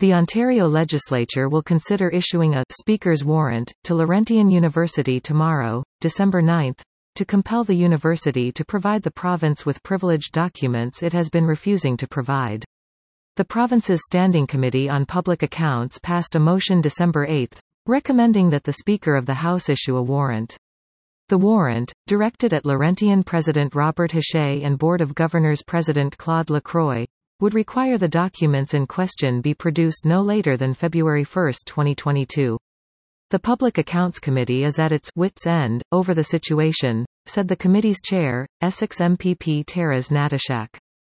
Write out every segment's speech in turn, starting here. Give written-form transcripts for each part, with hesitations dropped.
The Ontario Legislature will consider issuing a Speaker's Warrant to Laurentian University tomorrow, December 9, to compel the university to provide the province with privileged documents it has been refusing to provide. The province's Standing Committee on Public Accounts passed a motion December 8, recommending that the Speaker of the House issue a warrant. The warrant, directed at Laurentian President Robert Hachey and Board of Governors President Claude Lacroix, would require the documents in question be produced no later than February 1, 2022. The Public Accounts Committee is at its wits' end over the situation, said the committee's chair, Essex MPP Teres Natashak.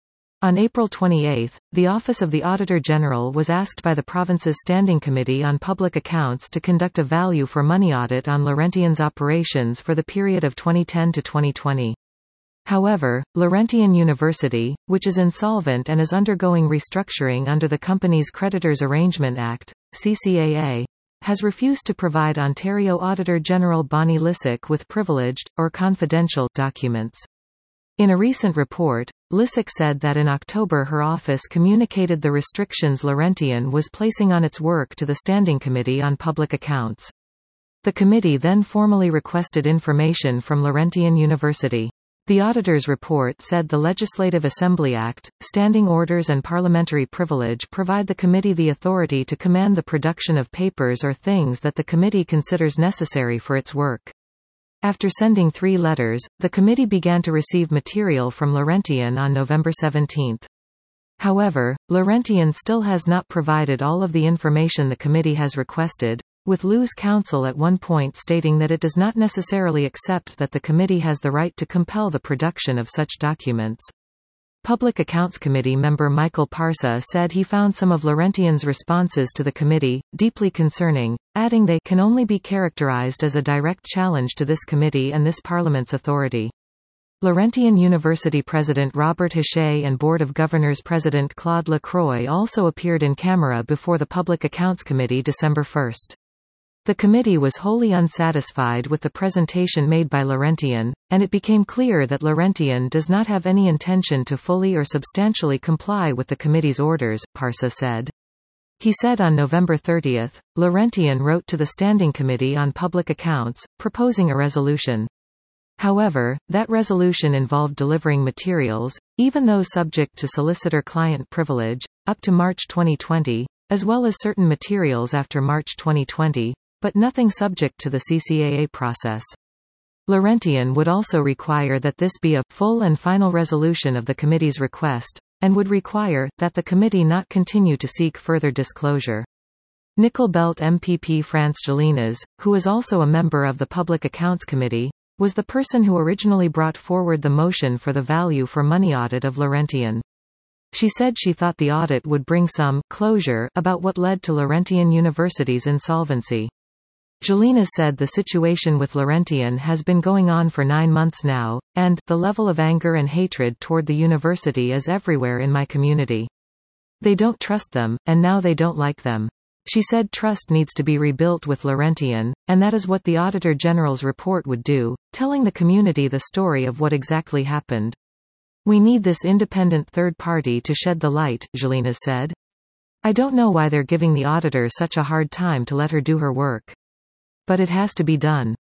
On April 28, the Office of the Auditor General was asked by the province's Standing Committee on Public Accounts to conduct a value for money audit on Laurentian's operations for the period of 2010 to 2020. However, Laurentian University, which is insolvent and is undergoing restructuring under the Companies Creditors Arrangement Act, CCAA, has refused to provide Ontario Auditor General Bonnie Lysyk with privileged, or confidential, documents. In a recent report, Lysyk said that in October her office communicated the restrictions Laurentian was placing on its work to the Standing Committee on Public Accounts. The committee then formally requested information from Laurentian University. The auditor's report said the Legislative Assembly Act, Standing Orders and Parliamentary Privilege provide the committee the authority to command the production of papers or things that the committee considers necessary for its work. After sending 3 letters, the committee began to receive material from Laurentian on November 17. However, Laurentian still has not provided all of the information the committee has requested, with LU's counsel at one point stating that it does not necessarily accept that the committee has the right to compel the production of such documents. Public Accounts Committee member Michael Parsa said he found some of Laurentian's responses to the committee deeply concerning, adding they can only be characterized as a direct challenge to this committee and this Parliament's authority. Laurentian University President Robert Hachey and Board of Governors President Claude Lacroix also appeared in camera before the Public Accounts Committee December 1. The committee was wholly unsatisfied with the presentation made by Laurentian, and it became clear that Laurentian does not have any intention to fully or substantially comply with the committee's orders, Parsa said. He said on November 30, Laurentian wrote to the Standing Committee on Public Accounts, proposing a resolution. However, that resolution involved delivering materials, even those subject to solicitor-client privilege, up to March 2020, as well as certain materials after March 2020, but nothing subject to the CCAA process. Laurentian would also require that this be a full and final resolution of the committee's request, and would require that the committee not continue to seek further disclosure. Nickel Belt MPP France Gélinas, who is also a member of the Public Accounts Committee, was the person who originally brought forward the motion for the value for money audit of Laurentian. She said she thought the audit would bring some closure about what led to Laurentian University's insolvency. Gélinas said the situation with Laurentian has been going on for 9 months now, and the level of anger and hatred toward the university is everywhere in my community. They don't trust them, and now they don't like them. She said trust needs to be rebuilt with Laurentian, and that is what the Auditor General's report would do, telling the community the story of what exactly happened. We need this independent third party to shed the light, Gélinas said. I don't know why they're giving the auditor such a hard time to let her do her work. But it has to be done.